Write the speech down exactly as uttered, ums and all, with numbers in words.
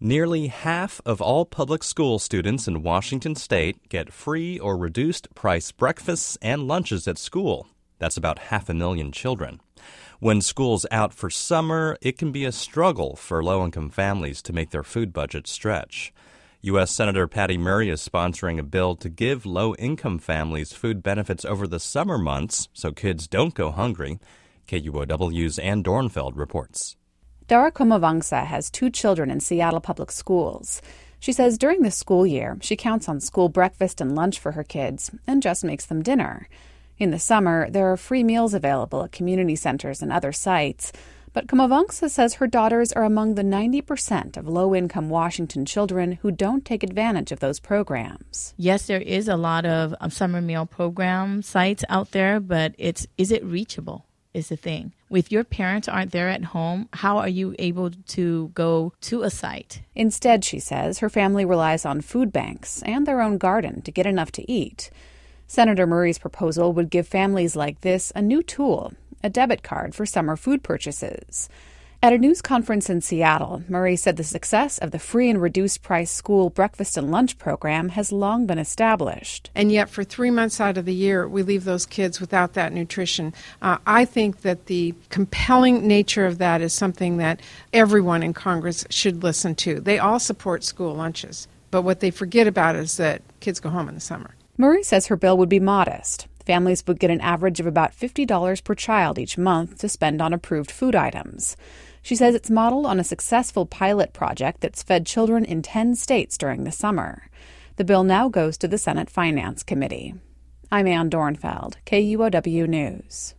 Nearly half of all public school students in Washington state get free or reduced price breakfasts and lunches at school. That's about half a million children. When school's out for summer, it can be a struggle for low-income families to make their food budget stretch. U S. Senator Patty Murray is sponsoring a bill to give low-income families food benefits over the summer months so kids don't go hungry. K U O W's Ann Dornfeld reports. Dara Komavangsa has two children in Seattle Public Schools. She says during the school year, she counts on school breakfast and lunch for her kids and just makes them dinner. In the summer, there are free meals available at community centers and other sites. But Komavangsa says her daughters are among the ninety percent of low-income Washington children who don't take advantage of those programs. Yes, there is a lot of um, summer meal program sites out there, but it's is it reachable is the thing. If your parents aren't there at home, how are you able to go to a site? Instead, she says, her family relies on food banks and their own garden to get enough to eat. Senator Murray's proposal would give families like this a new tool, a debit card for summer food purchases. At a news conference in Seattle, Murray said the success of the free and reduced price school breakfast and lunch program has long been established. And yet for three months out of the year, we leave those kids without that nutrition. Uh, I think that the compelling nature of that is something that everyone in Congress should listen to. They all support school lunches, but what they forget about is that kids go home in the summer. Murray says her bill would be modest. Families would get an average of about fifty dollars per child each month to spend on approved food items. She says it's modeled on a successful pilot project that's fed children in ten states during the summer. The bill now goes to the Senate Finance Committee. I'm Ann Dornfeld, K U O W News.